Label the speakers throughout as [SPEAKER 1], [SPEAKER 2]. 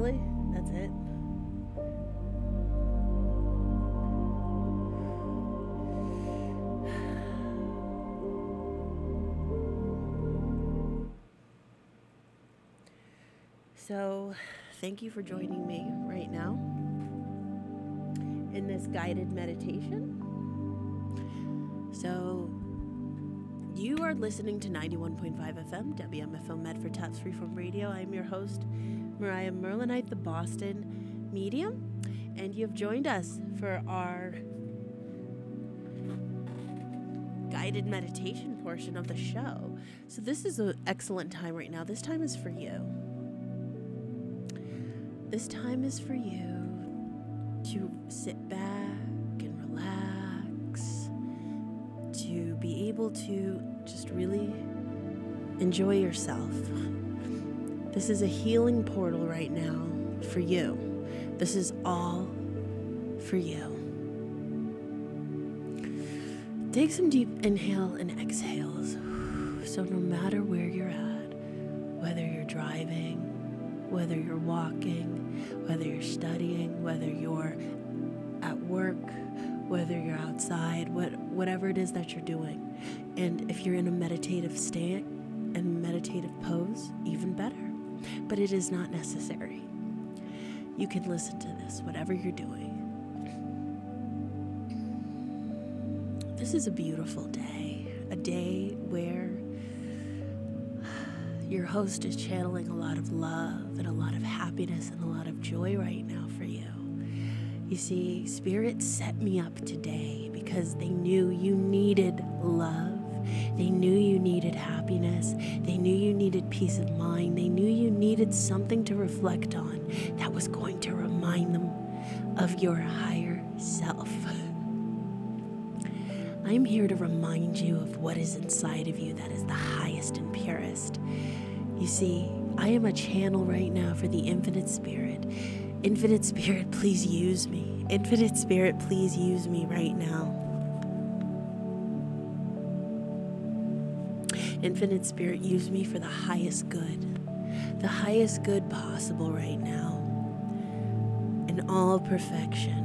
[SPEAKER 1] Really? That's it? So, thank you for joining me right now in this guided meditation. So, you are listening to 91.5 FM, WMFO Medford Taps Freeform Radio. I'm your host, Mariah Merlinite, the Boston medium, and you have joined us for our guided meditation portion of the show. So this is an excellent time right now. This time is for you. This time is for you to sit back and relax, to be able to just really enjoy yourself. This is a healing portal right now for you. This is all for you. Take some deep inhale and exhales. So no matter where you're at, whether you're driving, whether you're walking, whether you're studying, whether you're at work, whether you're outside, whatever it is that you're doing. And if you're in a meditative state and meditative pose, even better. But it is not necessary. You can listen to this, whatever you're doing. This is a beautiful day, a day where your host is channeling a lot of love and a lot of happiness and a lot of joy right now for you. You see, Spirit set me up today because they knew you needed love. They knew you needed happiness. They knew you needed peace of mind. They knew you needed something to reflect on that was going to remind them of your higher self. I'm here to remind you of what is inside of you that is the highest and purest. You see, I am a channel right now for the Infinite Spirit. Infinite Spirit, please use me. Infinite Spirit, please use me right now. Infinite Spirit, use me for the highest good possible right now, in all perfection.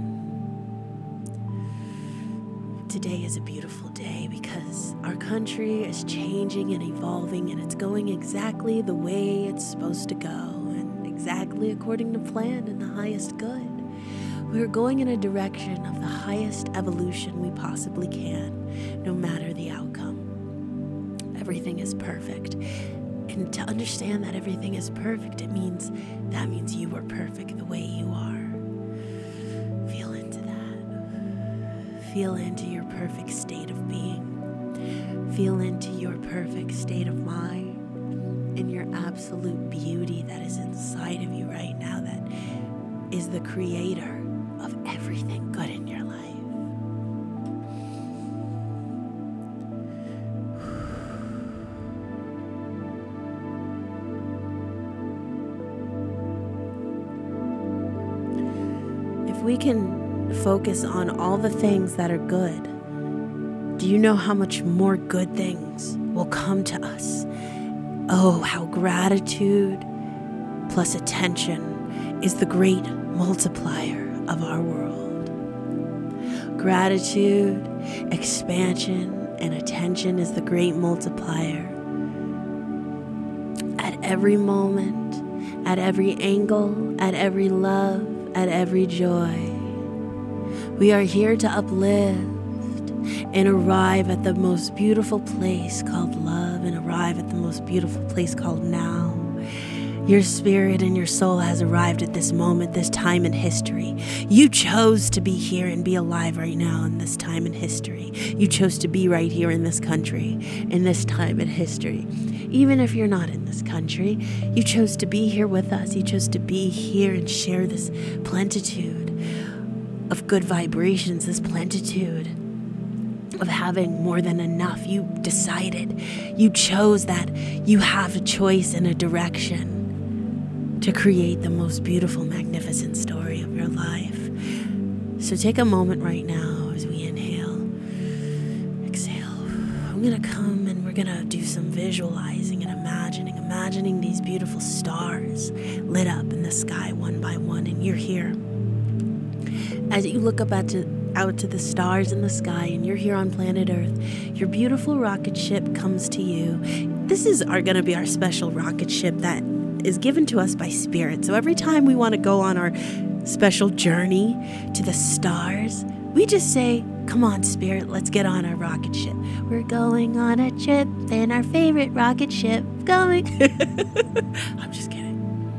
[SPEAKER 1] Today is a beautiful day because our country is changing and evolving, and it's going exactly the way it's supposed to go, and exactly according to plan and the highest good. We're going in a direction of the highest evolution we possibly can, no matter the outcome. Everything is perfect. And to understand that everything is perfect, that means you are perfect the way you are. Feel into that. Feel into your perfect state of being. Feel into your perfect state of mind and your absolute beauty that is inside of you right now, that is the creator of everything good in your life. We can focus on all the things that are good. Do you know how much more good things will come to us? Oh, how gratitude plus attention is the great multiplier of our world. Gratitude, expansion, and attention is the great multiplier. At every moment, at every angle, at every love, at every joy. We are here to uplift and arrive at the most beautiful place called love, and arrive at the most beautiful place called now. Your spirit and your soul has arrived at this moment, this time in history. You chose to be here and be alive right now in this time in history. You chose to be right here in this country, in this time in history. Even if you're not in this country, you chose to be here with us. You chose to be here and share this plenitude of good vibrations, this plenitude of having more than enough. You decided, you chose that you have a choice and a direction to create the most beautiful, magnificent story of your life. So take a moment right now as we inhale, exhale. I'm going to come and we're going to do some visualizing and imagining imagining these beautiful stars lit up in the sky one by one, and you're here. As you look up out to the stars in the sky, and you're here on planet Earth, your beautiful rocket ship comes to you. This is going to be our special rocket ship that is given to us by Spirit. So every time we want to go on our special journey to the stars, we just say, come on, Spirit, let's get on our rocket ship. We're going on a trip in our favorite rocket ship. Going. I'm just kidding.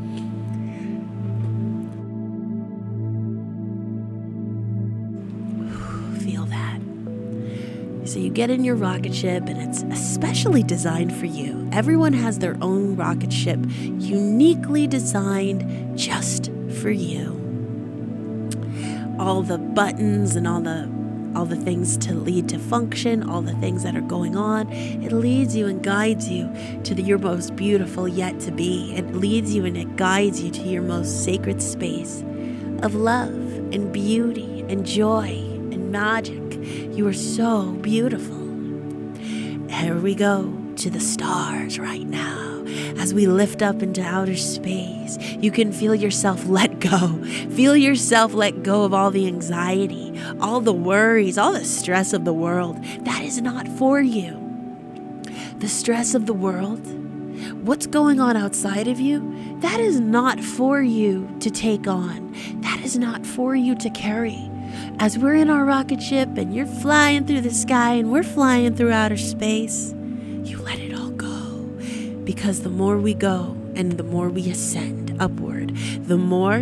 [SPEAKER 1] Feel that. So you get in your rocket ship, and it's especially designed for you. Everyone has their own rocket ship, uniquely designed just for you. All the buttons and all the things to lead to function, all the things that are going on, it leads you and guides you to your most beautiful yet to be. It leads you and it guides you to your most sacred space of love and beauty and joy and magic. You are so beautiful. Here we go to the stars right now. As we lift up into outer space, you can feel yourself let go. Feel yourself let go of all the anxiety, all the worries, all the stress of the world. That is not for you. The stress of the world, what's going on outside of you, that is not for you to take on. That is not for you to carry. As we're in our rocket ship and you're flying through the sky and we're flying through outer space, you let it all go. Because the more we go and the more we ascend upward, the more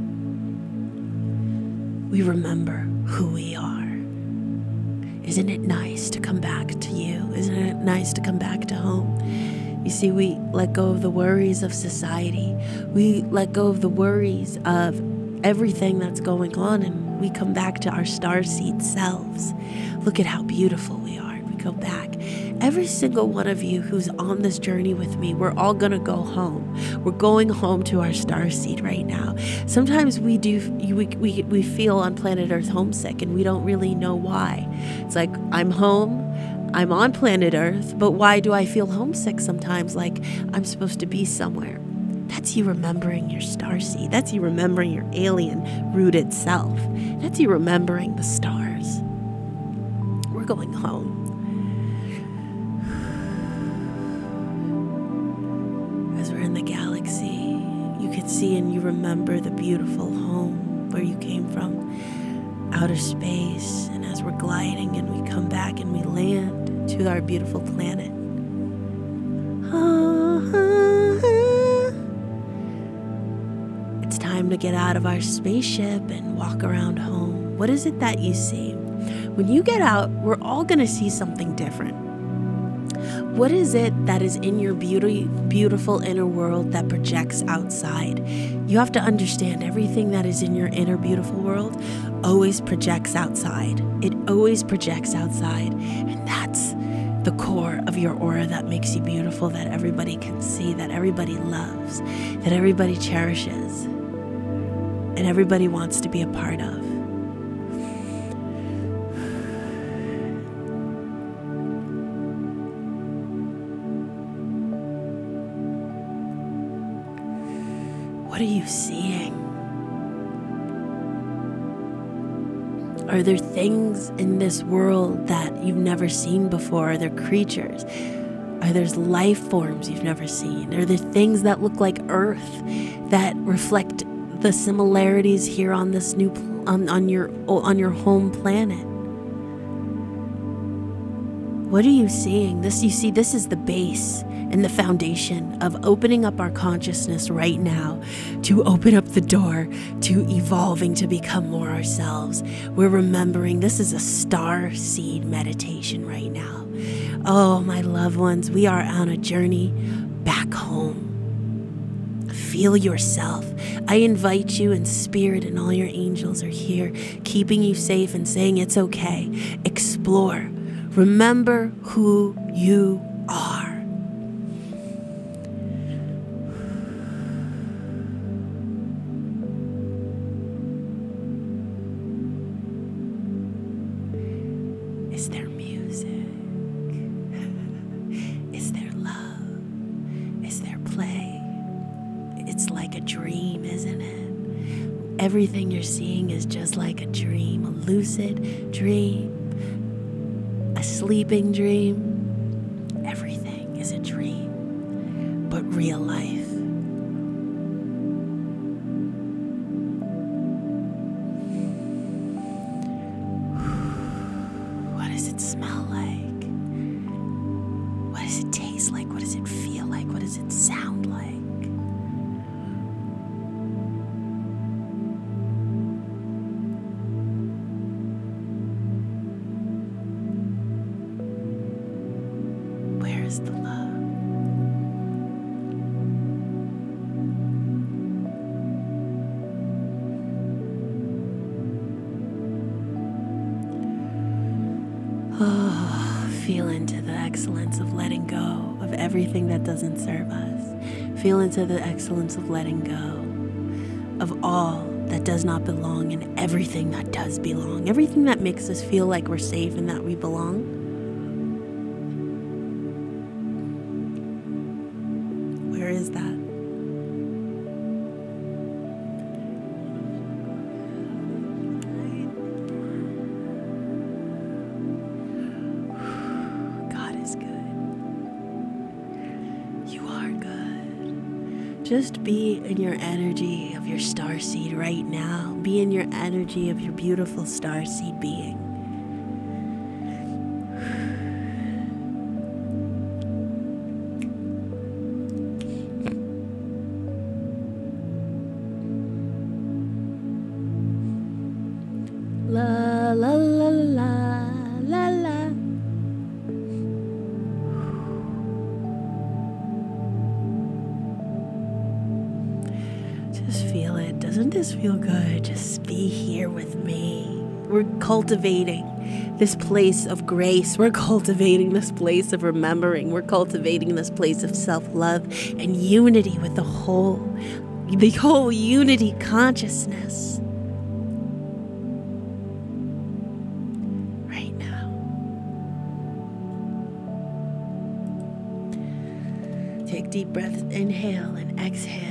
[SPEAKER 1] we remember who we are. Isn't it nice to come back to you? Isn't it nice to come back to home? You see, we let go of the worries of society. We let go of the worries of everything that's going on, and we come back to our starseed selves. Look at how beautiful we are. We go back. Every single one of you who's on this journey with me, we're all gonna go home. We're going home to our starseed right now. Sometimes we feel on planet Earth homesick, and we don't really know why. It's like, I'm home, I'm on planet Earth, but why do I feel homesick sometimes? Like I'm supposed to be somewhere. That's you remembering your starseed. That's you remembering your alien-rooted self. That's you remembering the stars. We're going home. As we're in the galaxy, you can see and you remember the beautiful home where you came from, outer space. And as we're gliding and we come back and we land to our beautiful planet. It's time to get out of our spaceship and walk around home. What is it that you see? When you get out, we're all going to see something different. What is it that is in your beautiful inner world that projects outside? You have to understand everything that is in your inner beautiful world always projects outside. It always projects outside. And that's the core of your aura that makes you beautiful, that everybody can see, that everybody loves, that everybody cherishes, and everybody wants to be a part of. What are you seeing? Are there things in this world that you've never seen before? Are there creatures? Are there life forms you've never seen? Are there things that look like Earth that reflect the similarities here on this new on your home planet? What are you seeing? This is the base and the foundation of opening up our consciousness right now to open up the door to evolving to become more ourselves. We're remembering this is a star seed meditation right now. Oh, my loved ones, we are on a journey back home. Feel yourself. I invite you in spirit, and all your angels are here, keeping you safe and saying it's okay. Explore. Remember who you are. Is there music? Is there love? everything you're seeing is just like a dream, a lucid dream, a sleeping dream. Everything is a dream, but real life. What does it smell like? What does it taste like? What does it feel like? What does it sound like? Where is the love? Oh, feel into the excellence of letting go of everything that doesn't serve us. Feel into the excellence of letting go of all that does not belong and everything that does belong. Everything that makes us feel like we're safe and that we belong. Where is that? Just be in your energy of your starseed right now. Be in your energy of your beautiful starseed being. La la la la la la. Just feel it. Doesn't this feel good? Just be here with me. We're cultivating this place of grace. We're cultivating this place of remembering. We're cultivating this place of self-love and unity with the whole unity consciousness. Right now. Take deep breaths. Inhale and exhale.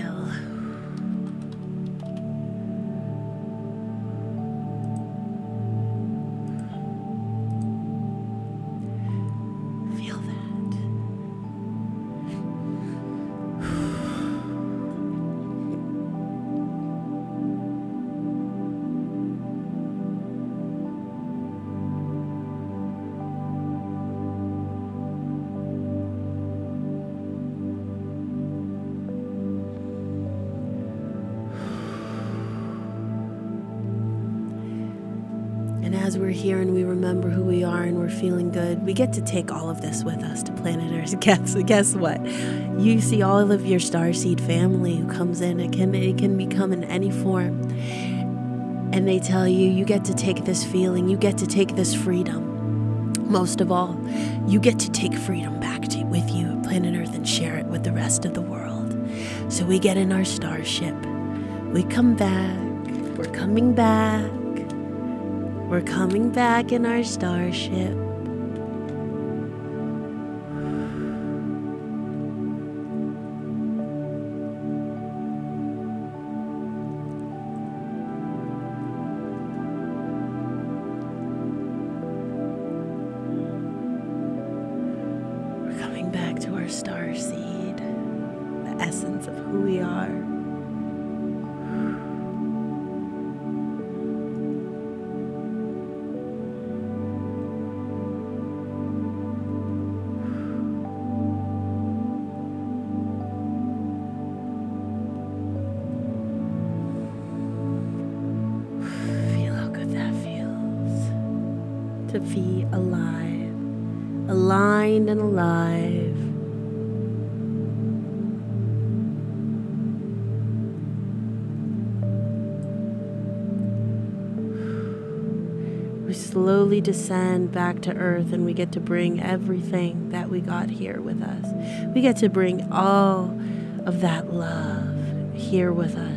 [SPEAKER 1] And as we're here and we remember who we are and we're feeling good, we get to take all of this with us to planet Earth. Guess what? You see all of your starseed family who comes in. It can become in any form. And they tell you, you get to take this feeling. You get to take this freedom. Most of all, you get to take freedom back with you at planet Earth and share it with the rest of the world. So we get in our starship. We come back. We're coming back. We're coming back in our starship. We're coming back to our starseed, the essence of who we are. To be alive, aligned and alive. We slowly descend back to Earth and we get to bring everything that we got here with us. We get to bring all of that love here with us.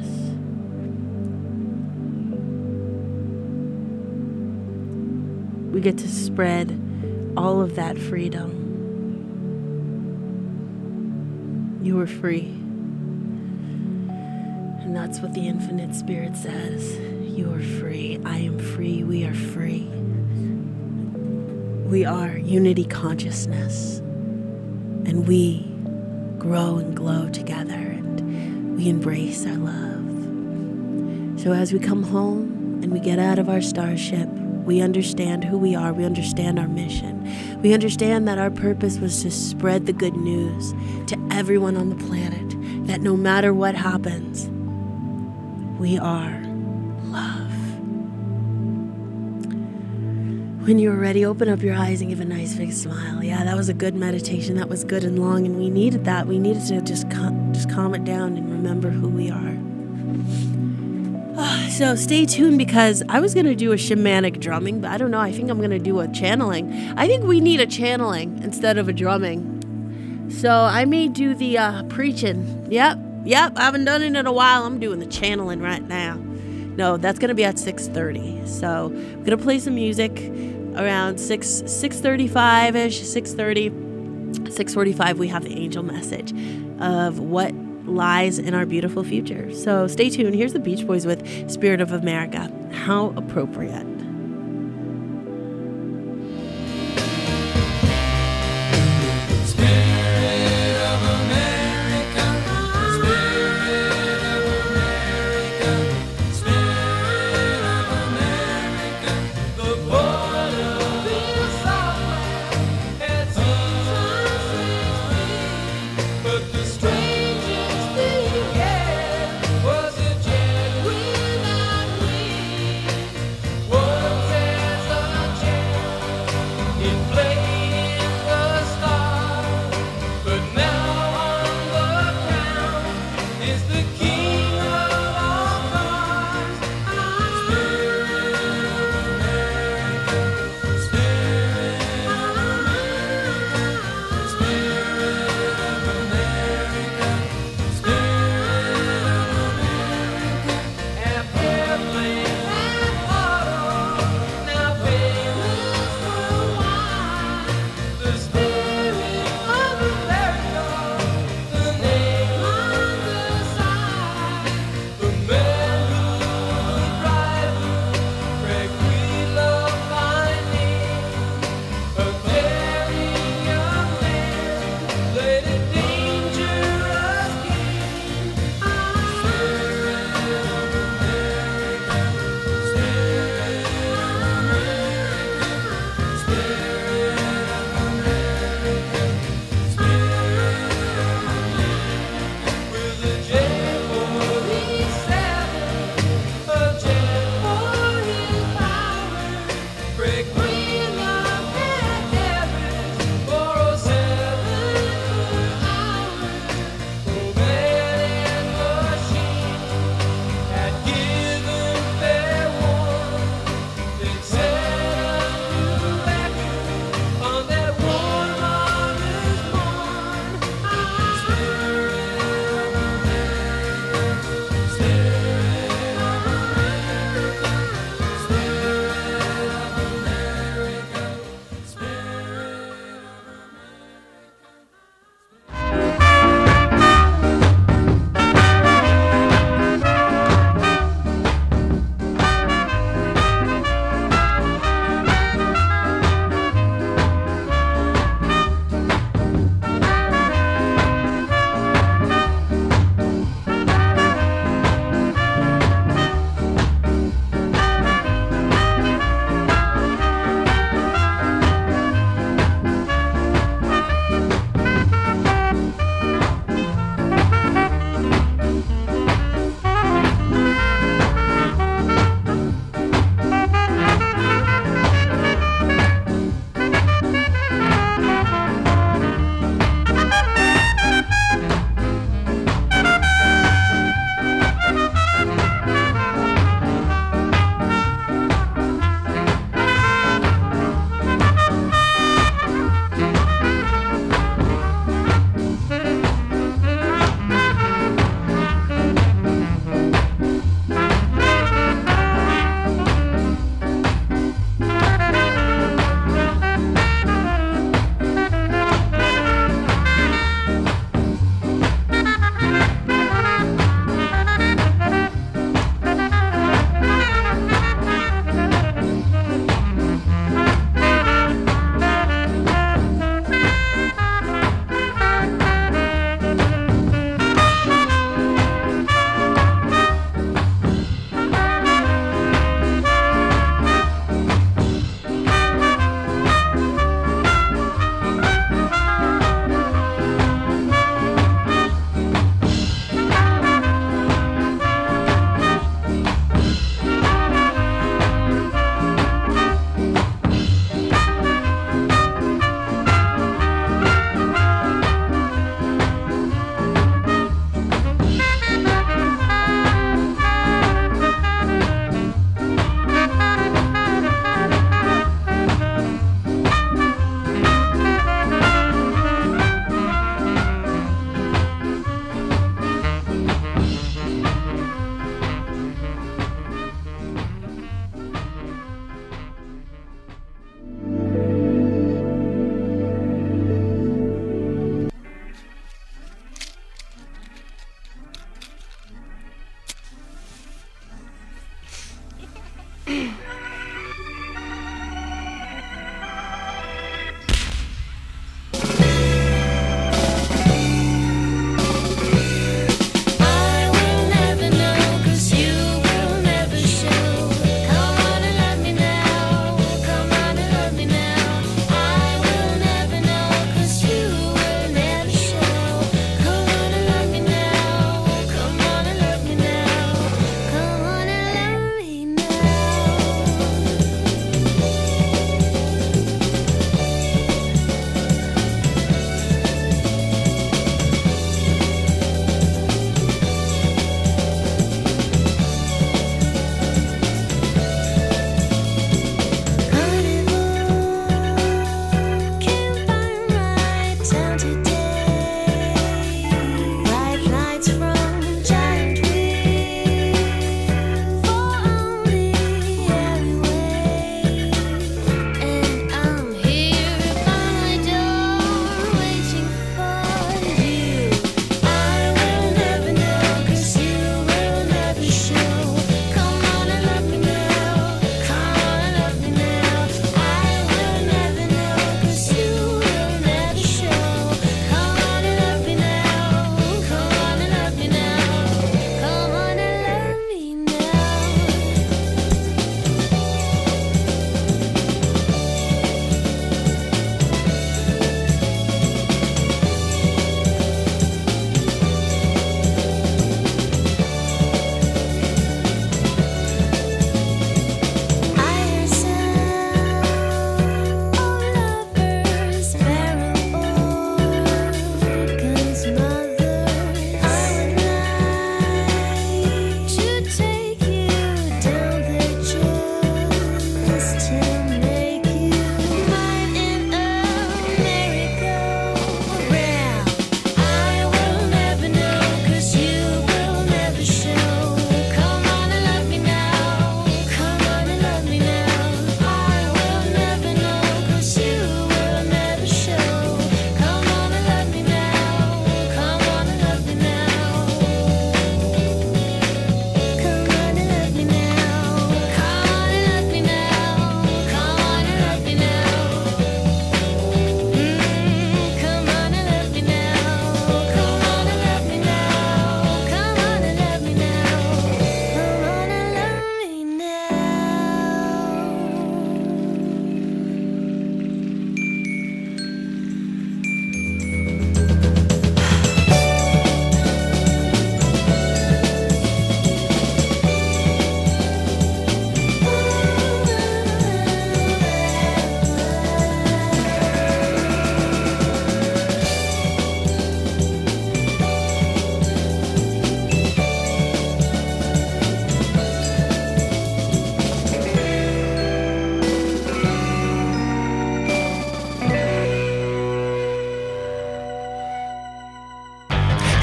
[SPEAKER 1] We get to spread all of that freedom. You are free. And And that's what the Infinite Spirit says. You are free. I am free. We are free. We are unity consciousness. And we grow and glow together. And we embrace our love. So as we come home and we get out of our starship, we understand who we are. We understand our mission. We understand that our purpose was to spread the good news to everyone on the planet, that no matter what happens, we are love. When you're ready, open up your eyes and give a nice big smile. Yeah, that was a good meditation. That was good and long, and we needed that. We needed to just calm it down and remember who we are. So stay tuned, because I was going to do a shamanic drumming, but I don't know. I think I'm going to do a channeling. I think we need a channeling instead of a drumming. So I may do the preaching. Yep. I haven't done it in a while. I'm doing the channeling right now. No, that's going to be at 6:30. So I'm going to play some music around 6:35-ish, 6:30, 6:45. We have the angel message of what lies in our beautiful future. So stay tuned. Here's the Beach Boys with Spirit of America. How appropriate.
[SPEAKER 2] Whoa.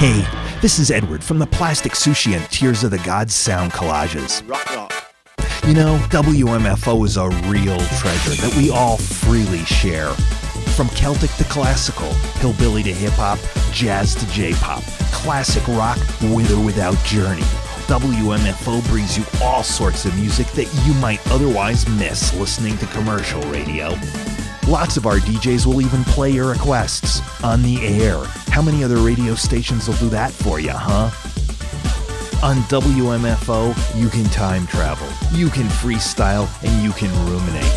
[SPEAKER 2] Hey, this is Edward from the Plastic Sushi and Tears of the Gods sound collages.
[SPEAKER 3] Rock.
[SPEAKER 2] You know, WMFO is a real treasure that we all freely share. From Celtic to classical, hillbilly to hip-hop, jazz to J-pop, classic rock with or without Journey. WMFO brings you all sorts of music that you might otherwise miss listening to commercial radio. Lots of our DJs will even play your requests on the air. How many other radio stations will do that for you, huh? On WMFO, you can time travel, you can freestyle, and you can ruminate.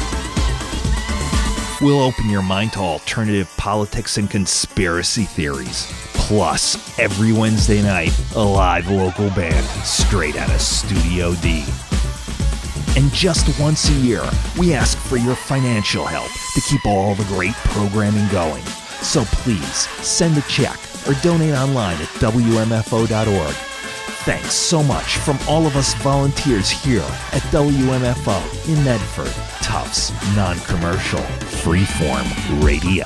[SPEAKER 2] We'll open your mind to alternative politics and conspiracy theories. Plus, every Wednesday night, a live local band straight out of Studio D. And just once a year, we ask for your financial help to keep all the great programming going. So please, send a check or donate online at WMFO.org. Thanks so much from all of us volunteers here at WMFO in Medford, Tufts Non-Commercial Freeform Radio.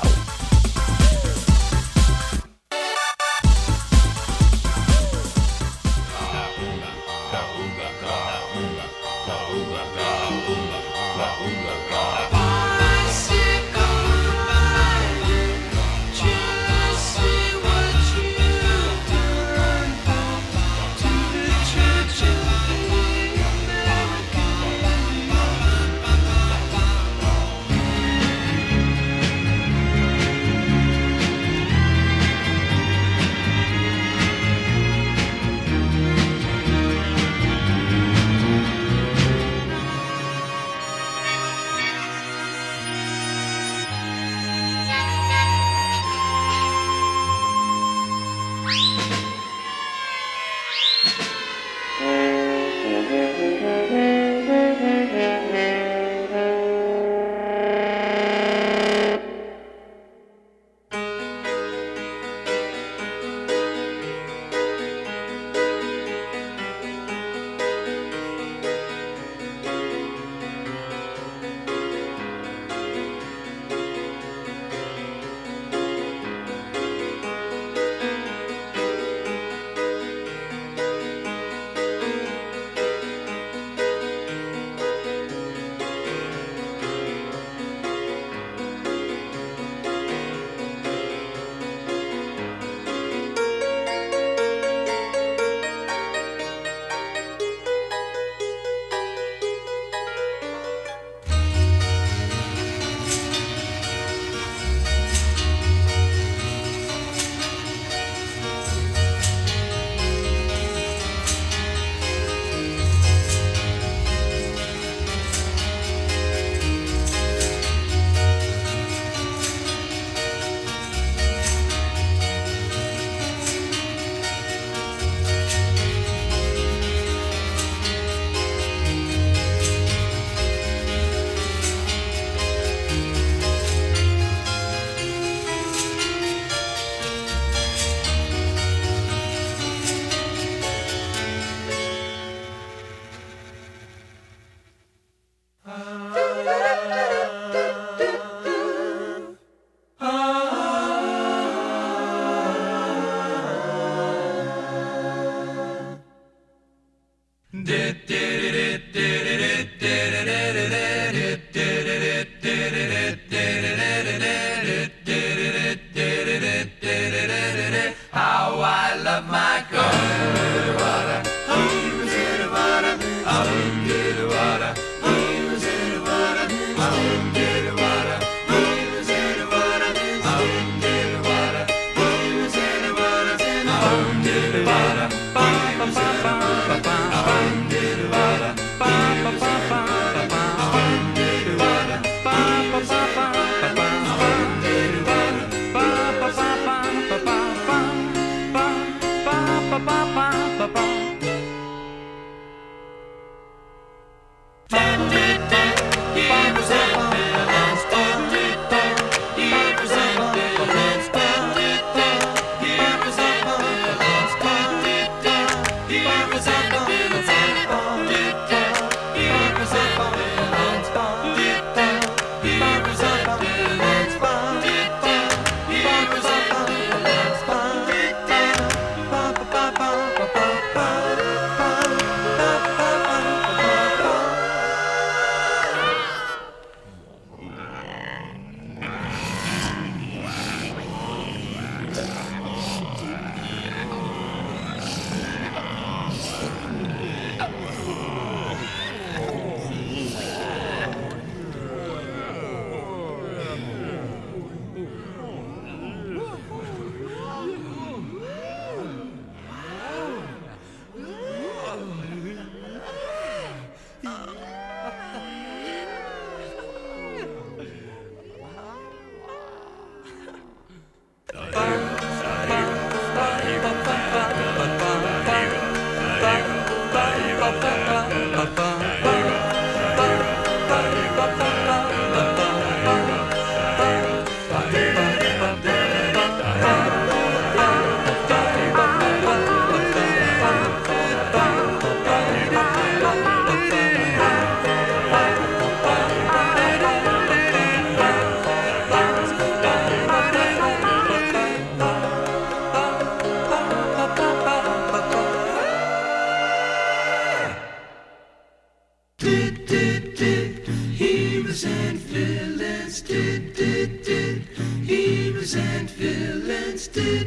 [SPEAKER 3] Heroes and villains,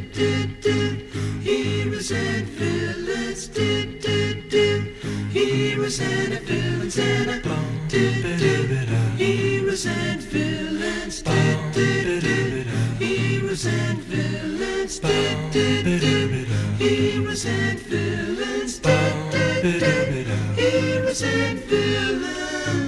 [SPEAKER 3] heroes and villains, heroes and villains, heroes and villains, heroes and villains, heroes and villains, heroes and villains.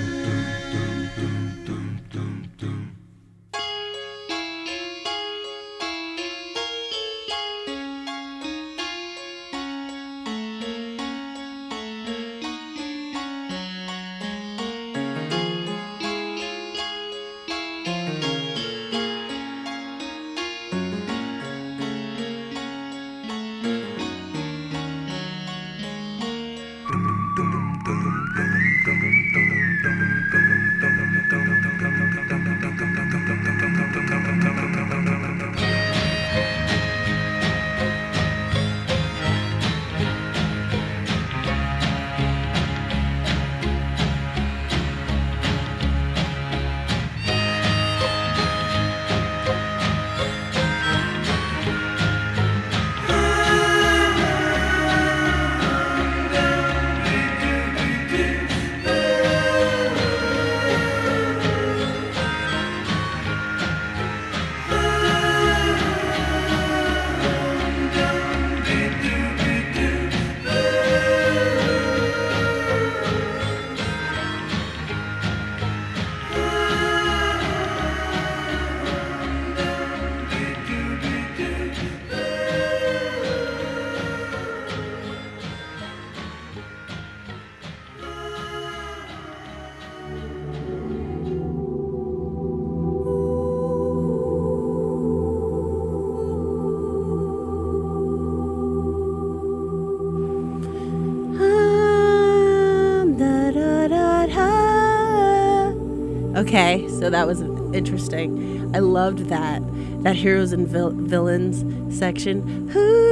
[SPEAKER 1] Okay, so that was interesting. I loved that heroes and villains section.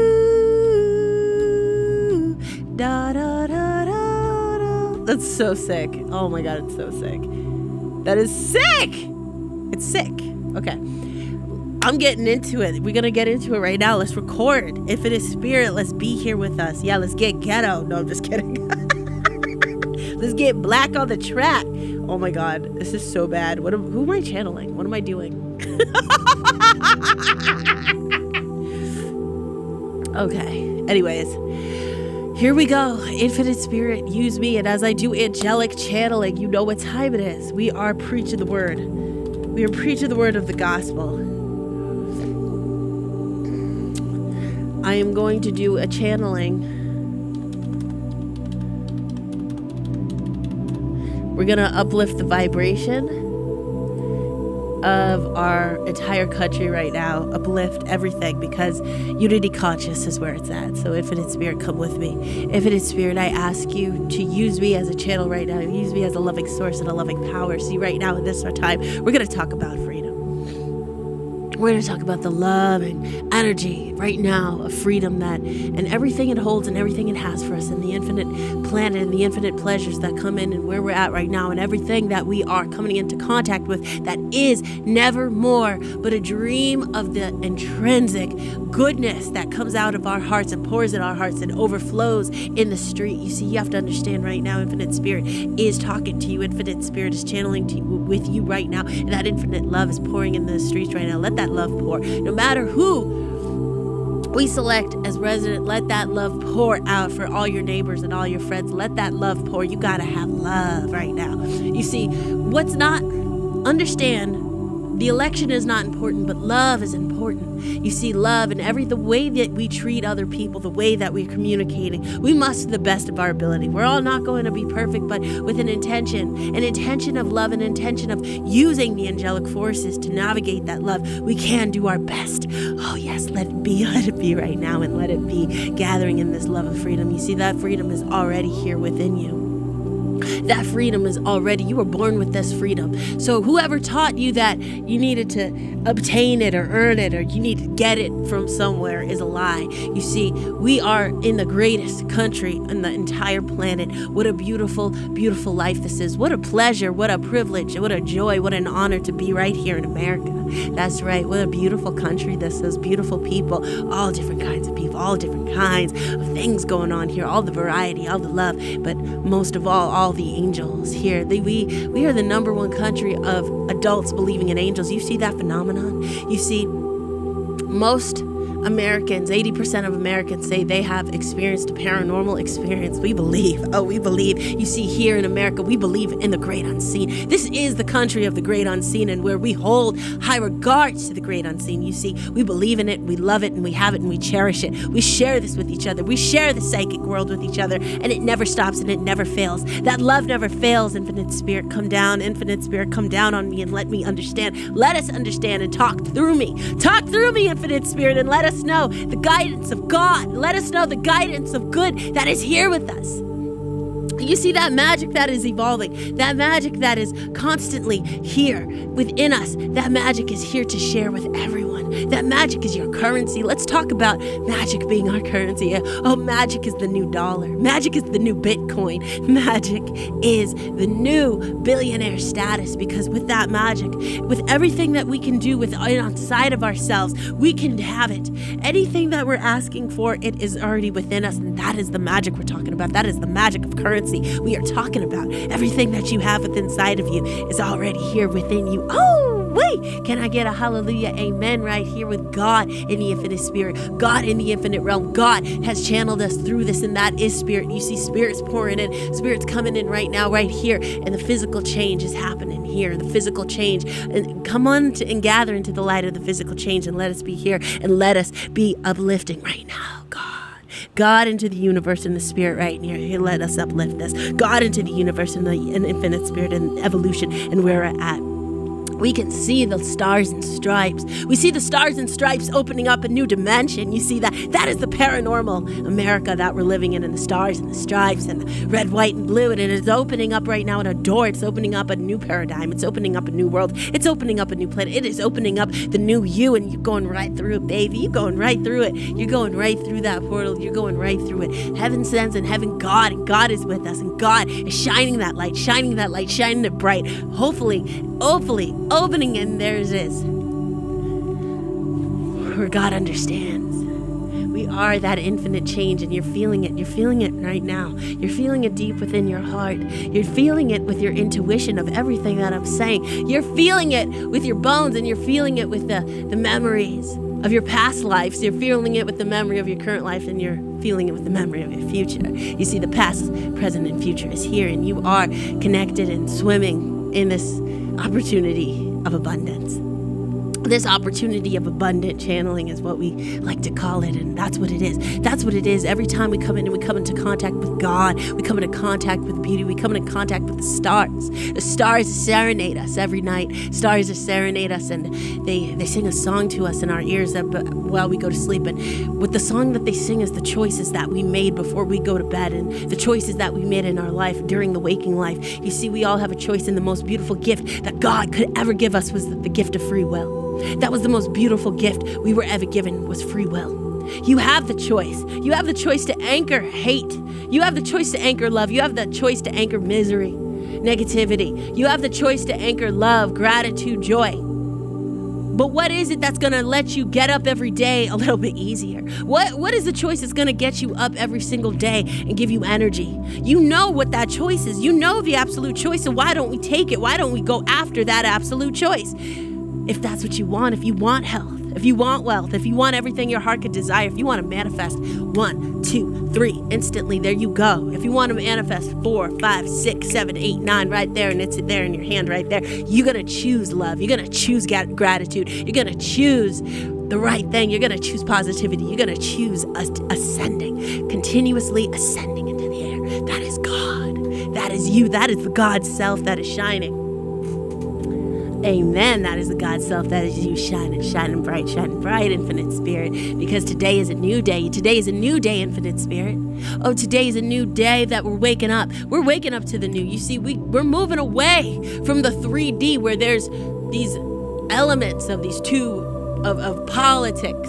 [SPEAKER 1] Ooh, da, da, da, da, da. That's so sick. Oh my god, it's so sick. That is sick. It's sick. Okay, I'm getting into it. We're gonna get into it right now. Let's record. Infinite Spirit, let's be here with us. Yeah, let's get ghetto. No, I'm just kidding. Let's get black on the track. Oh my god, this is so bad. Who am I channeling? What am I doing? Okay, anyways, here we go. Infinite Spirit, use me. And as I do angelic channeling, you know what time it is. We are preaching the word. We are preaching the word of the gospel. I am going to do a channeling. We're going to uplift the vibration of our entire country right now. Uplift everything, because unity conscious is where it's at. So Infinite Spirit, come with me. Infinite Spirit, I ask you to use me as a channel right now. Use me as a loving source and a loving power. See, right now in this our time, we're going to talk about freedom. We're going to talk about the love and energy right now of freedom, that and everything it holds and everything it has for us, and the infinite planet and the infinite pleasures that come in and where we're at right now, and everything that we are coming into contact with that is never more but a dream of the intrinsic goodness that comes out of our hearts and pours in our hearts and overflows in the street. You see, you have to understand right now, Infinite Spirit is talking to you. Infinite Spirit is channeling to you, with you right now, and that infinite love is pouring in the streets right now. Let that love pour. No matter who we select as resident, let that love pour out for all your neighbors and all your friends. Let that love pour. You gotta have love right now. You see, understand, the election is not important, but love is important. You see, love and the way that we treat other people, the way that we're communicating, we must to the best of our ability. We're all not going to be perfect, but with an intention of love, an intention of using the angelic forces to navigate that love, we can do our best. Oh yes, let it be right now, and let it be gathering in this love of freedom. You see, that freedom is already here within you. That freedom is already, you were born with this freedom. So whoever taught you that you needed to obtain it or earn it or you need to get it from somewhere is a lie. You see, we are in the greatest country on the entire planet. What a beautiful, beautiful life this is. What a pleasure, what a privilege, what a joy, what an honor to be right here in America. That's right. What a beautiful country this is. Beautiful people. All different kinds of people. All different kinds of things going on here. All the variety. All the love. But most of all the angels here. We are the number one country of adults believing in angels. You see that phenomenon? You see, most Americans, 80% of Americans say they have experienced a paranormal experience. We believe. Oh, we believe. You see, here in America, we believe in the great unseen. This is the country of the great unseen, and where we hold high regards to the great unseen. You see, we believe in it, we love it, and we have it, and we cherish it. We share this with each other. We share the psychic world with each other, and it never stops and it never fails. That love never fails. Infinite Spirit, come down. Infinite Spirit, come down on me and let me understand. Let us understand and talk through me. Talk through me, Infinite Spirit, and let us know the guidance of God. Let us know the guidance of good that is here with us. You see that magic that is evolving, that magic that is constantly here within us. That magic is here to share with everyone. That magic is your currency. Let's talk about magic being our currency. Oh, magic is the new dollar. Magic is the new Bitcoin. Magic is the new billionaire status, because with that magic, with everything that we can do outside of ourselves, we can have it. Anything that we're asking for, it is already within us, and that is the magic we're talking about. That is the magic of currency we are talking about. Everything that you have within inside of you is already here within you. Oh, wait! Can I get a hallelujah, amen, right here with God in the infinite spirit, God in the infinite realm. God has channeled us through this, and that is spirit. You see spirits pouring in, spirits coming in right now, right here, and the physical change is happening here. The physical change, and come on and gather into the light of the physical change, and let us be here, and let us be uplifting right now, God into the universe and the spirit right here. Here, let us uplift this. God into the universe and the infinite spirit and evolution and where we're at. We can see the stars and stripes. We see the stars and stripes opening up a new dimension. You see that? That is the paranormal America that we're living in, and the stars and the stripes and the red, white, and blue. And it is opening up right now in a door. It's opening up a new paradigm. It's opening up a new world. It's opening up a new planet. It is opening up the new you, and you're going right through it, baby. You're going right through it. You're going right through that portal. You're going right through it. Heaven sends and heaven God, and God is with us, and God is shining that light, shining it bright. Hopefully, opening, and there it is, where God understands. We are that infinite change, and you're feeling it. You're feeling it right now. You're feeling it deep within your heart. You're feeling it with your intuition of everything that I'm saying. You're feeling it with your bones, and you're feeling it with the memories of your past lives. You're feeling it with the memory of your current life, and you're feeling it with the memory of your future. You see, the past, present, and future is here, and you are connected and swimming in this opportunity of abundance. This opportunity of abundant channeling is what we like to call it, and that's what it is. That's what it is. Every time we come in and we come into contact with God, we come into contact with beauty, we come into contact with the stars. The stars serenade us every night. Stars serenade us, and they sing a song to us in our ears while we go to sleep. And what the song that they sing is the choices that we made before we go to bed, and the choices that we made in our life during the waking life. You see, we all have a choice, and the most beautiful gift that God could ever give us was the gift of free will. That was the most beautiful gift we were ever given, was free will. You have the choice. You have the choice to anchor hate. You have the choice to anchor love. You have the choice to anchor misery, negativity. You have the choice to anchor love, gratitude, joy. But what is it that's going to let you get up every day a little bit easier? What is the choice that's going to get you up every single day and give you energy? You know what that choice is. You know the absolute choice, so why don't we take it? Why don't we go after that absolute choice? If that's what you want, if you want health, if you want wealth, if you want everything your heart could desire, if you want to manifest 1, 2, 3, instantly, there you go. If you want to manifest 4, 5, 6, 7, 8, 9, right there, and it's there in your hand right there, you're going to choose love. You're going to choose gratitude. You're going to choose the right thing. You're going to choose positivity. You're going to choose ascending, continuously ascending into the air. That is God. That is you. That is the God self that is shining. Amen. That is the God self that is you, shining bright, infinite spirit. Because today is a new day. Today is a new day, infinite spirit. Oh, today is a new day that we're waking up. We're waking up to the new. You see, we're moving away from the 3D where there's these elements of these of politics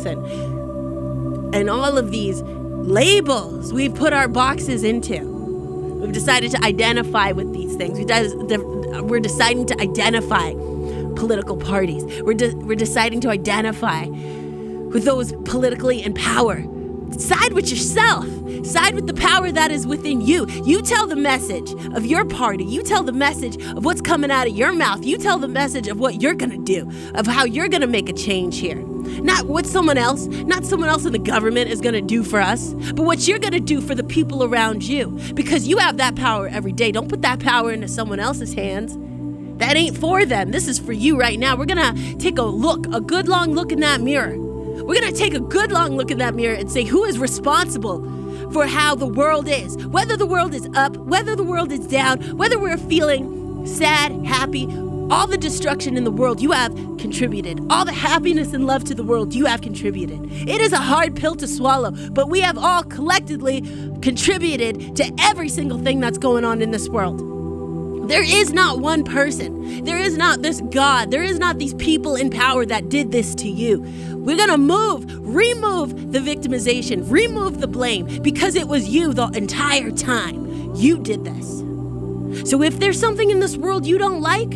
[SPEAKER 1] and all of these labels we've put our boxes into. We've decided to identify with these things. We're deciding to identify political parties. We're deciding to identify with those politically in power. Side with yourself. Side with the power that is within you. You tell the message of your party. You tell the message of what's coming out of your mouth. You tell the message of what you're going to do, of how you're going to make a change here. Not what someone else in the government is going to do for us, but what you're going to do for the people around you. Because you have that power every day. Don't put that power into someone else's hands. That ain't for them. This is for you right now. We're going to take a good long look in that mirror. We're going to take a good long look in that mirror and say, who is responsible for how the world is? Whether the world is up, whether the world is down, whether we're feeling sad, happy, all the destruction in the world, you have contributed. All the happiness and love to the world, you have contributed. It is a hard pill to swallow, but we have all collectively contributed to every single thing that's going on in this world. There is not one person. There is not this God. There is not these people in power that did this to you. We're going to remove the victimization, remove the blame, because it was you the entire time. You did this. So if there's something in this world you don't like,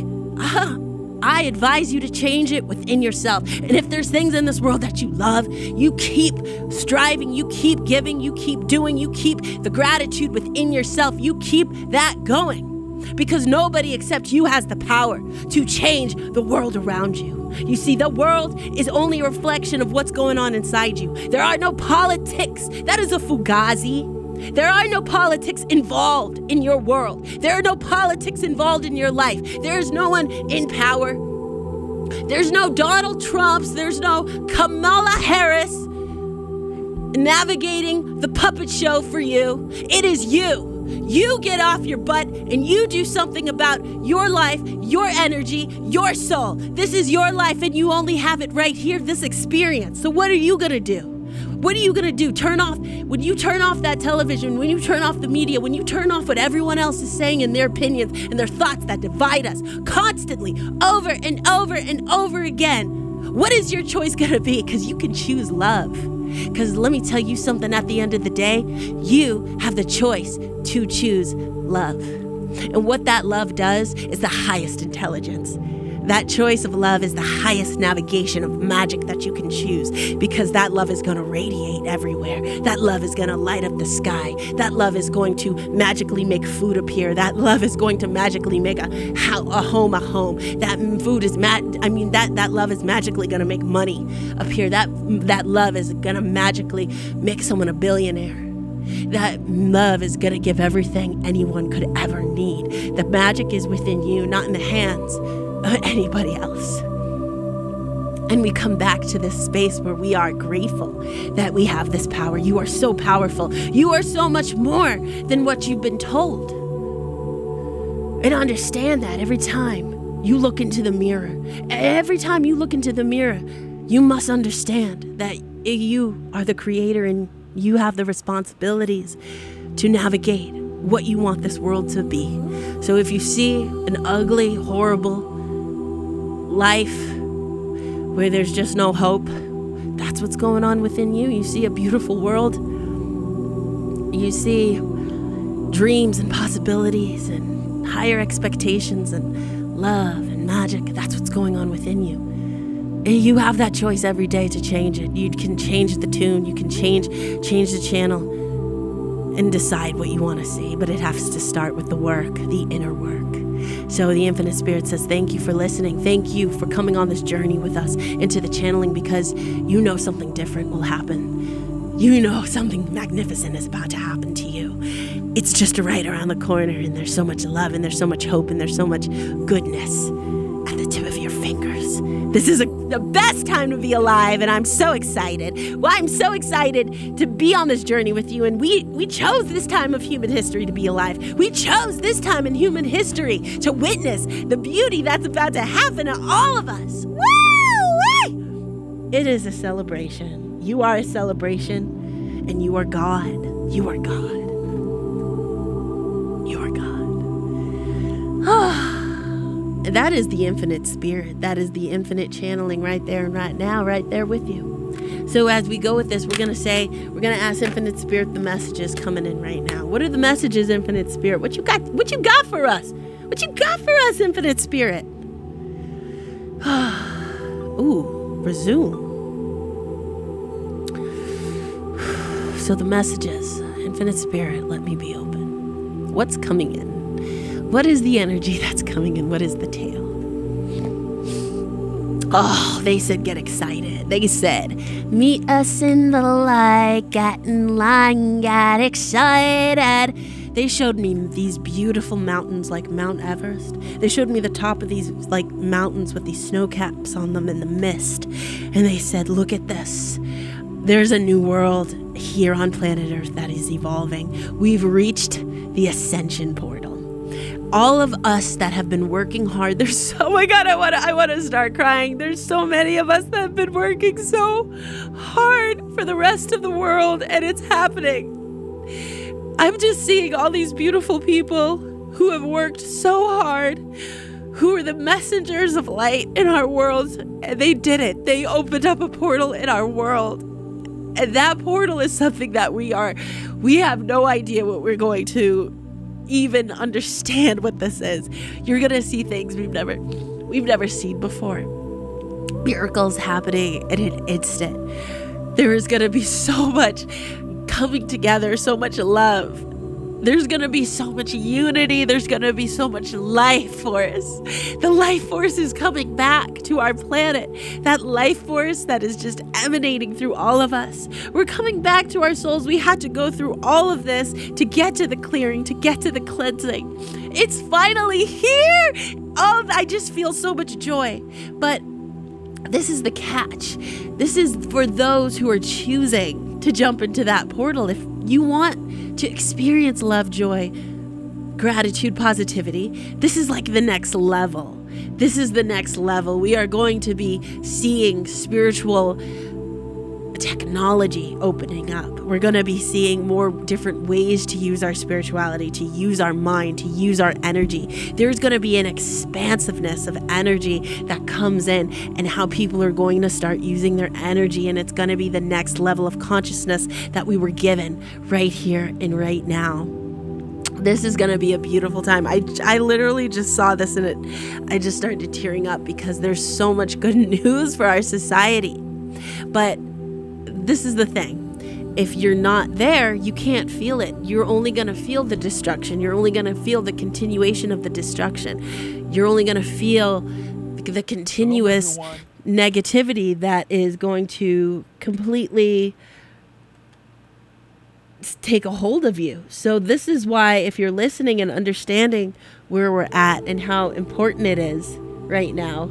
[SPEAKER 1] I advise you to change it within yourself. And if there's things in this world that you love, you keep striving, you keep giving, you keep doing, you keep the gratitude within yourself. You keep that going. Because nobody except you has the power to change the world around you. You see, the world is only a reflection of what's going on inside you. There are no politics. That is a fugazi. There are no politics involved in your world. There are no politics involved in your life. There is no one in power. There's no Donald Trumps. There's no Kamala Harris navigating the puppet show for you. It is you. You get off your butt and you do something about your life, your energy, your soul. This is your life and you only have it right here, this experience. So what are you going to do? What are you going to do? When you turn off that television, when you turn off the media, when you turn off what everyone else is saying and their opinions and their thoughts that divide us constantly over and over and over again, what is your choice going to be? Because you can choose love. Because let me tell you something, at the end of the day, you have the choice to choose love. And what that love does is the highest intelligence. That choice of love is the highest navigation of magic that you can choose, because that love is going to radiate everywhere. That love is going to light up the sky. That love is going to magically make food appear. That love is going to magically make a home a home. That food is that love is magically going to make money appear. That love is going to magically make someone a billionaire. That love is going to give everything anyone could ever need. The magic is within you, not in the hands of anybody else. And we come back to this space where we are grateful that we have this power. You are so powerful. You are so much more than what you've been told. And understand that every time you look into the mirror, you must understand that you are the creator and you have the responsibilities to navigate what you want this world to be. So if you see an ugly, horrible life where there's just no hope, that's what's going on within you. You see a beautiful world. You see dreams and possibilities and higher expectations and love and magic. That's what's going on within you. And you have that choice every day to change it. You can change the tune. You can change the channel and decide what you want to see. But it has to start with the work, the inner work. So the Infinite Spirit says, thank you for listening. Thank you for coming on this journey with us into the channeling, because you know something different will happen. You know something magnificent is about to happen to you. It's just right around the corner, and there's so much love, and there's so much hope, and there's so much goodness at the tip of your fingers. This is the best time to be alive, and I'm so excited. Well, I'm so excited to be on this journey with you, and we chose this time of human history to be alive. We chose this time in human history to witness the beauty that's about to happen to all of us. Woo! It is a celebration. You are a celebration, and you are God. You are God. You are God. That is the Infinite Spirit. That is the infinite channeling right there and right now, right there with you. So as we go with this, we're going to ask Infinite Spirit the messages coming in right now. What are the messages, Infinite Spirit? What you got for us? What you got for us, Infinite Spirit? Ooh, resume. So the messages, Infinite Spirit, let me be open. What's coming in? What is the energy that's coming in? What is the tale? Oh, they said get excited. They said, meet us in the light, get in line, get excited. They showed me these beautiful mountains like Mount Everest. They showed me the top of these like mountains with these snow caps on them in the mist. And they said, look at this. There's a new world here on planet Earth that is evolving. We've reached the ascension portal. All of us that have been working hard, oh my God, I want to start crying. There's so many of us that have been working so hard for the rest of the world, and it's happening. I'm just seeing all these beautiful people who have worked so hard, who are the messengers of light in our world, and they did it. They opened up a portal in our world. And that portal is something that we have no idea what we're going to even understand what this is. You're going to see things we've never seen before. Miracles happening in an instant. There is going to be so much coming together, so much love. There's going to be so much unity. There's going to be so much life force. The life force is coming back to our planet. That life force that is just emanating through all of us. We're coming back to our souls. We had to go through all of this to get to the clearing, to get to the cleansing. It's finally here. Oh, I just feel so much joy. But this is the catch. This is for those who are choosing to jump into that portal. If you want to experience love, joy, gratitude, positivity, this is like the next level. This is the next level. We are going to be seeing spiritual technology opening up. We're going to be seeing more different ways to use our spirituality, to use our mind, to use our energy. There's going to be an expansiveness of energy that comes in, and how people are going to start using their energy, and it's going to be the next level of consciousness that we were given right here and right now. This is going to be a beautiful time. I literally just saw this and I just started tearing up because there's so much good news for our society. But this is the thing. If you're not there, you can't feel it. You're only going to feel the destruction. You're only going to feel the continuation of the destruction. You're only going to feel the continuous negativity that is going to completely take a hold of you. So this is why, if you're listening and understanding where we're at and how important it is right now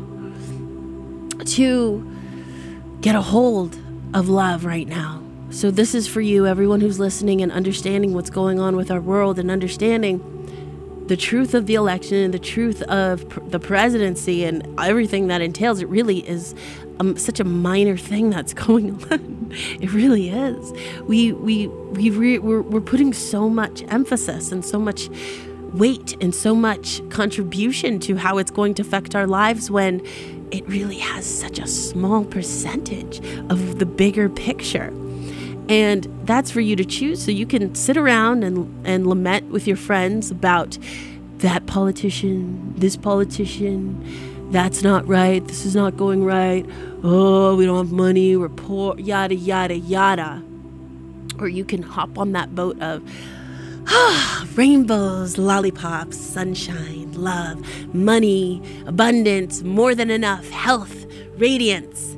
[SPEAKER 1] to get a hold of love right now. So this is for you, everyone who's listening and understanding what's going on with our world and understanding the truth of the election and the truth of the presidency and everything that entails. It really is such a minor thing that's going on. It really is. We're putting so much emphasis and so much weight and so much contribution to how it's going to affect our lives, when it really has such a small percentage of the bigger picture. And that's for you to choose. So you can sit around and lament with your friends about that politician, this politician, that's not right, this is not going right, oh, we don't have money, we're poor, yada, yada, yada. Or you can hop on that boat of rainbows, lollipops, sunshine, love, money, abundance, more than enough, health, radiance.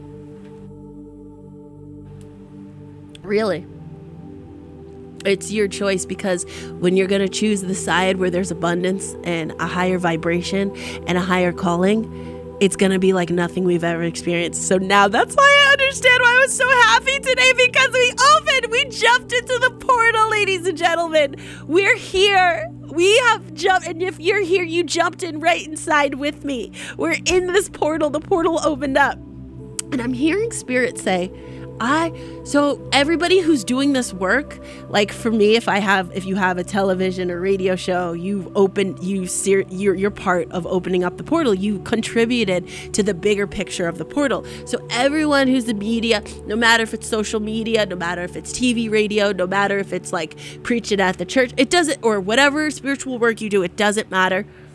[SPEAKER 1] Really, it's your choice, because when you're going to choose the side where there's abundance and a higher vibration and a higher calling, it's going to be like nothing we've ever experienced. So now that's why I understand why I was so happy today, because we jumped into the portal, ladies and gentlemen. We're here. We have jumped, and if you're here, you jumped in right inside with me. We're in this portal. The portal opened up, and I'm hearing Spirit say, so everybody who's doing this work, like for me, if you have a television or radio show, you're part of opening up the portal. You contributed to the bigger picture of the portal. So everyone who's the media, no matter if it's social media, no matter if it's TV, radio, no matter if it's like preaching at the church, it doesn't, or whatever spiritual work you do, it doesn't matter.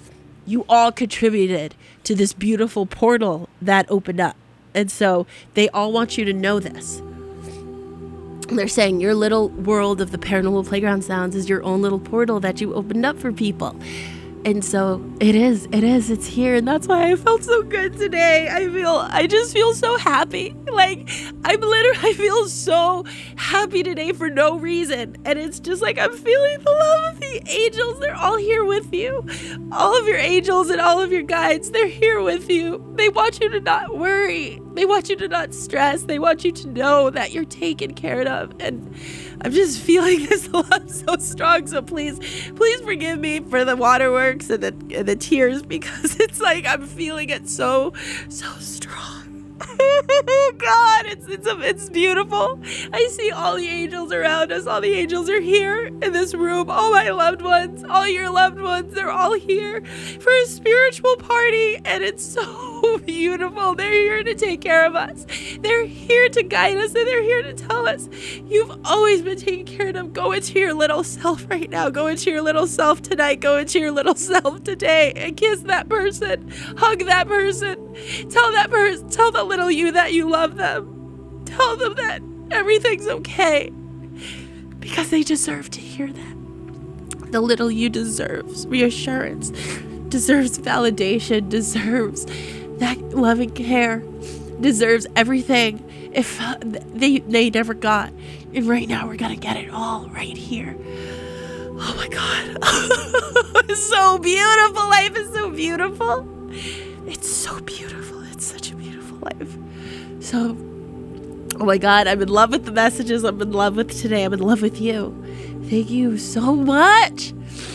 [SPEAKER 1] you all contributed to this beautiful portal that opened up. And so they all want you to know this. They're saying your little world of the Paranormal Playground Sounds is your own little portal that you opened up for people. And so it's here. And that's why I felt so good today. I just feel so happy. Like, I feel so happy today for no reason. And it's just like, I'm feeling the love of the angels. They're all here with you. All of your angels and all of your guides, they're here with you. They want you to not worry. They want you to not stress. They want you to know that you're taken care of. And I'm just feeling this love so strong. So please forgive me for the waterworks and the tears, because it's like I'm feeling it so strong. God, it's beautiful. I see all the angels around us. All the angels are here in this room. All my loved ones, all your loved ones, they're all here for a spiritual party, and it's so beautiful. They're here to take care of us. They're here to guide us, and they're here to tell us, you've always been taken care of. Go into your little self right now. Go into your little self tonight. Go into your little self today and kiss that person. Hug that person. Tell the little you that you love them. Tell them that everything's okay, because they deserve to hear that. The little you deserves reassurance, deserves validation, deserves that loving care, deserves everything if they never got. And right now we're gonna get it all right here. Oh my God. It's so beautiful. Life is so beautiful. It's so beautiful. It's such a beautiful life. So, oh my God, I'm in love with the messages. I'm in love with today. I'm in love with you. Thank you so much.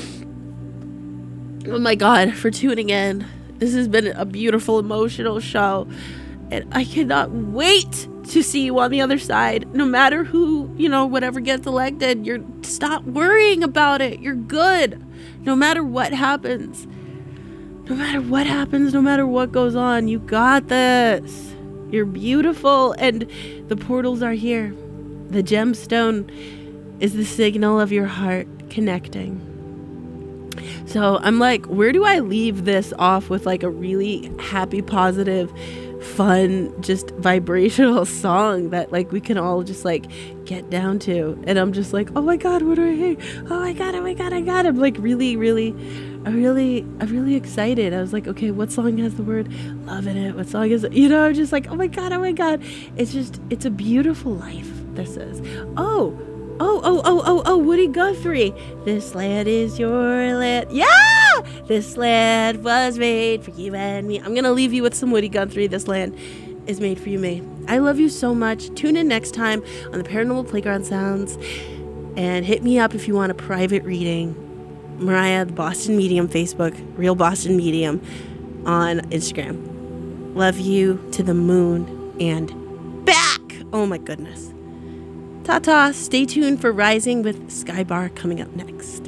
[SPEAKER 1] Oh my God, for tuning in. This has been a beautiful, emotional show. And I cannot wait to see you on the other side. No matter who, whatever gets elected, stop worrying about it. You're good. No matter what happens. No matter what happens, no matter what goes on, you got this. You're beautiful, and the portals are here. The gemstone is the signal of your heart connecting. So I'm like, where do I leave this off with like a really happy, positive, fun, just vibrational song that like we can all just like get down to? And I'm just like, oh my God, what do I hear? Oh my God. I'm like I'm really excited. I was like, okay, what song has the word love in it? What song is it? I'm just like, oh my God. It's a beautiful life. This is. Oh, Woody Guthrie. This land is your land. Yeah! This land was made for you and me. I'm going to leave you with some Woody Guthrie. This land is made for you, me. I love you so much. Tune in next time on the Paranormal Playground Sounds, and hit me up if you want a private reading. Mariah, the Boston Medium, Facebook, Real Boston Medium on Instagram. Love you to the moon and back. Oh my goodness. Ta-ta. Stay tuned for Rising with Skybar coming up next.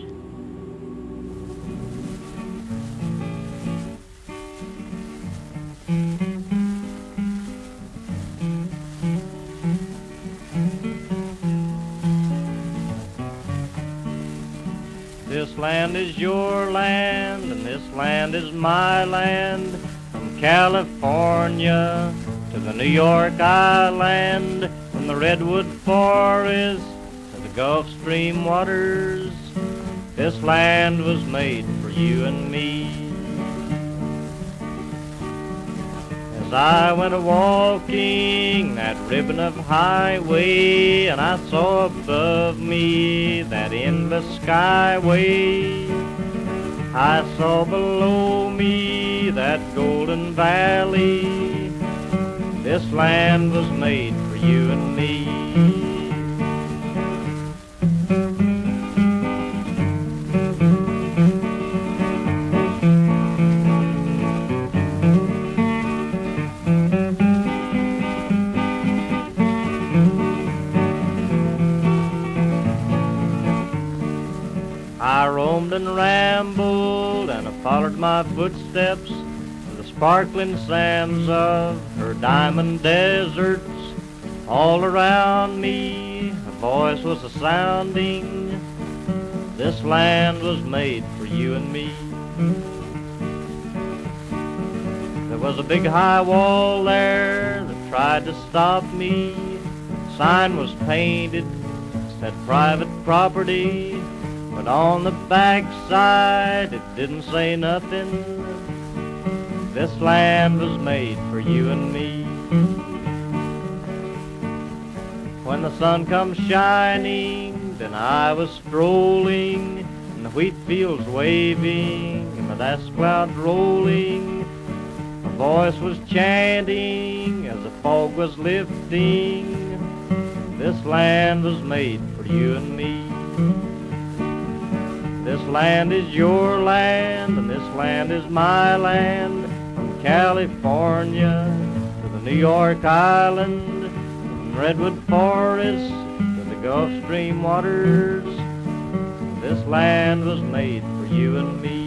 [SPEAKER 4] This land is your land, and this land is my land. From California to the New York Island, from the redwood forest to the Gulf Stream waters, this land was made for you and me. As I went a-walking that ribbon of highway, and I saw above me that endless skyway, I saw below me that golden valley. This land was made for you and me. I roamed and rambled, and I followed my footsteps to the sparkling sands of her diamond deserts. All around me a voice was a-sounding, this land was made for you and me. There was a big high wall there that tried to stop me. The sign was painted, said private property, but on the back side it didn't say nothing. This land was made for you and me. When the sun comes shining, then I was strolling, and the wheat fields waving, and the dust clouds rolling. A voice was chanting as the fog was lifting. This land was made for you and me. This land is your land, and this land is my land. From California to the New York Island, from Redwood Forest to the Gulf Stream waters, this land was made for you and me.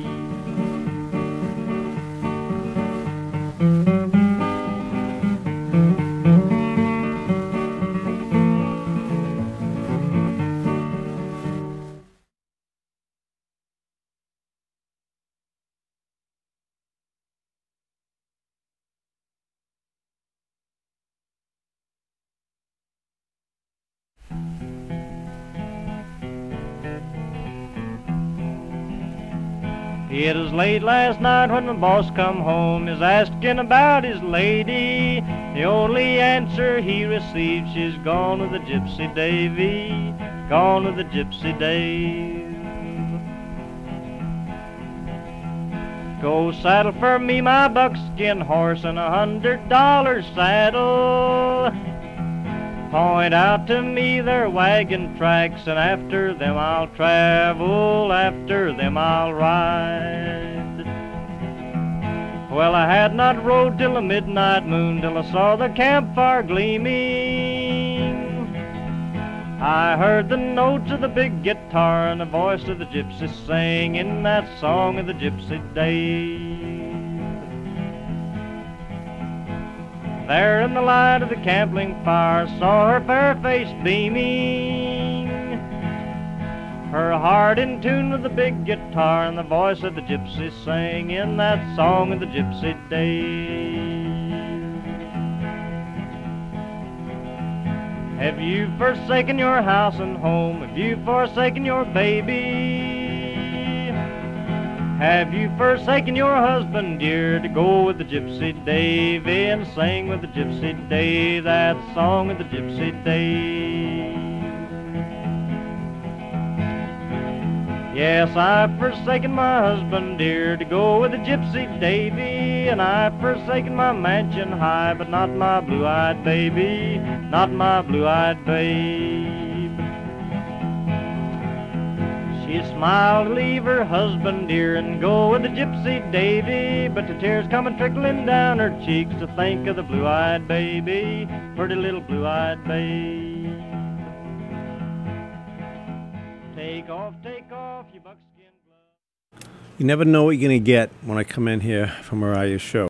[SPEAKER 4] It was late last night when the boss come home, is asking about his lady. The only answer he received, she's gone with the Gypsy Davy, gone with the Gypsy Dave. Go saddle for me my buckskin horse and $100 saddle. Point out to me their wagon tracks, and after them I'll travel, after them I'll ride. Well, I had not rode till the midnight moon, till I saw the campfire gleaming. I heard the notes of the big guitar and the voice of the gypsy singing that song of the Gypsy Dave. There in the light of the campling fire, saw her fair face beaming, her heart in tune with the big guitar and the voice of the gypsy singing that song of the Gypsy Dave. Have you forsaken your house and home? Have you forsaken your baby? Have you forsaken your husband dear to go with the Gypsy Davy and sing with the Gypsy Dave that song of the Gypsy Dave? Yes, I've forsaken my husband dear to go with the Gypsy Davy, and I've forsaken my mansion high, but not my blue-eyed baby, not my blue-eyed babe. She smiled to leave her husband dear and go with the Gypsy Davy, but the tears coming trickling down her cheeks to think of the blue-eyed baby, pretty little blue-eyed babe. Take off, your buckskin glove.
[SPEAKER 5] You never know what you're going to get when I come in here for Mariah's show.